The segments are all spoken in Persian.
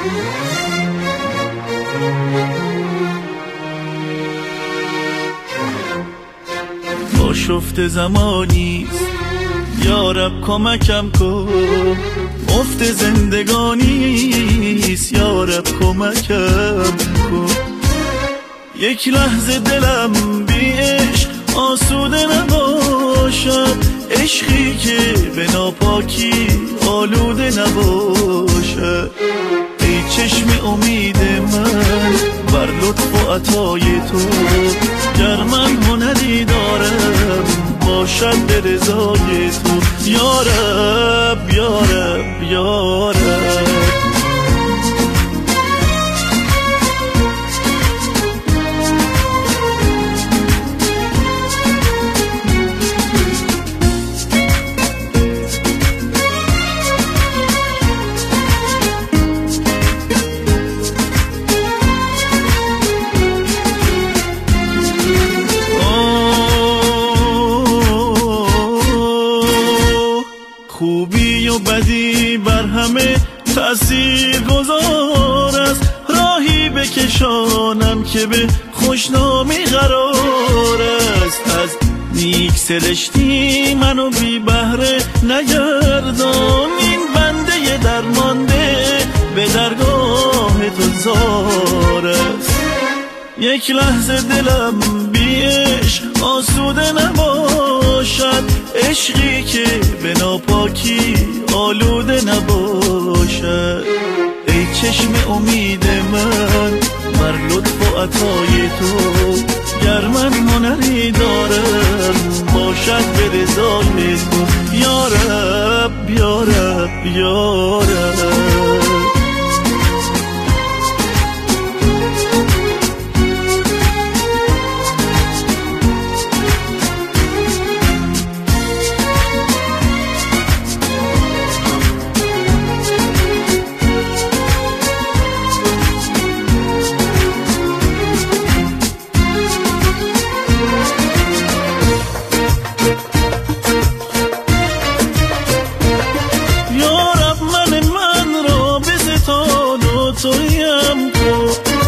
آشفته زمانیست یارب کمکم کن، مفت زندگانیست یارب کمکم کن. یک لحظه دلم بی عشق آسوده نباشد، عشقی که به ناپاکی آلوده نباشد. ای چشم امید من بر لطف و عطای تو، گر من هنری دارم باشد به رضای تو. یارب یارب یارب خوبی و بدی بر همه تأثیر گذار است، راهی بکشانم که به خوشنامی قرار است. از نیک سرشتی منو بی بهره نگردان، این بنده درمانده به درگاه تو زار است. یک لحظه دلم بی عشق آسوده نباشد، عشقی که به ناپاکی آلوده نباشد. ای چشم امید من بر لطف و عطای تو، گر من هنری دارم باشد به رضای تو. یارب یارب یارب تویم کن،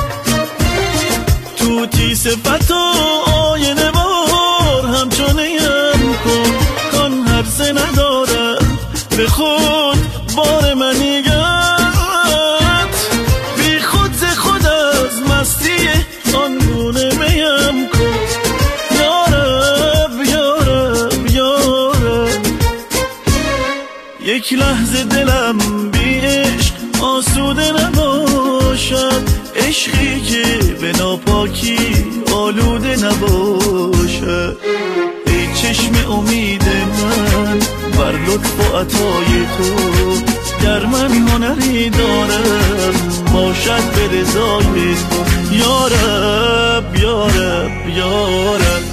توتی صفت و آینه بار همچنیم کن. کان هر سه ندارم به خود بار منیگت، بی خود ز خود از مستی آن گونه میم کن. یارب یارب یارب یک لحظه دلم بی عشق آسوده نباشد، عشقی که به ناپاکی آلوده نباشد. ای چشم امید من بر لطف و عطای تو، گر من هنری دارم باشد به رضای تو. یارب یارب یارب